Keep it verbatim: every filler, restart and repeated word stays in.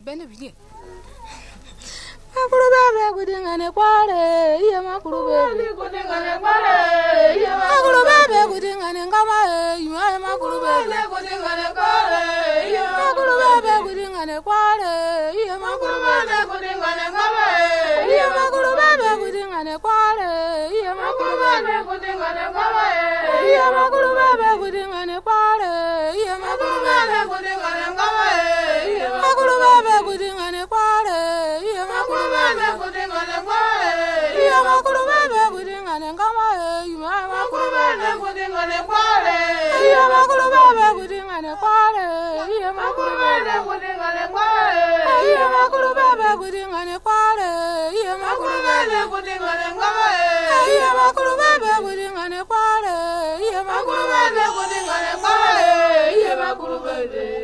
bene biye makuru bebe kudingane kware iye makuru bebe kudingane kware iye makuru bebe kudingane ngama iye makuru bebe kudingane kware iye makuru bebe kudingane kware iye makuru bebe kudingane ngama iye makuru bebe kudingane kware iye makuru bebe kudingane ngama iye makuru bebe kudingane kware iye makuru bebe kudingane ngama iye makuru bebe kudingane kware iye makuru bebe kudingane kware iye makuru bebe kudingane ngama iye makuru bebe kudingane kware iye makuru bebe kudingane kware iye makuru bebe kudingane kware iye makuru bebe kudingane kware iye makuru bebe kudingane ngama iye makuru bebe kudingane kware iye makuru bebe kudingane kware iye makuru bebe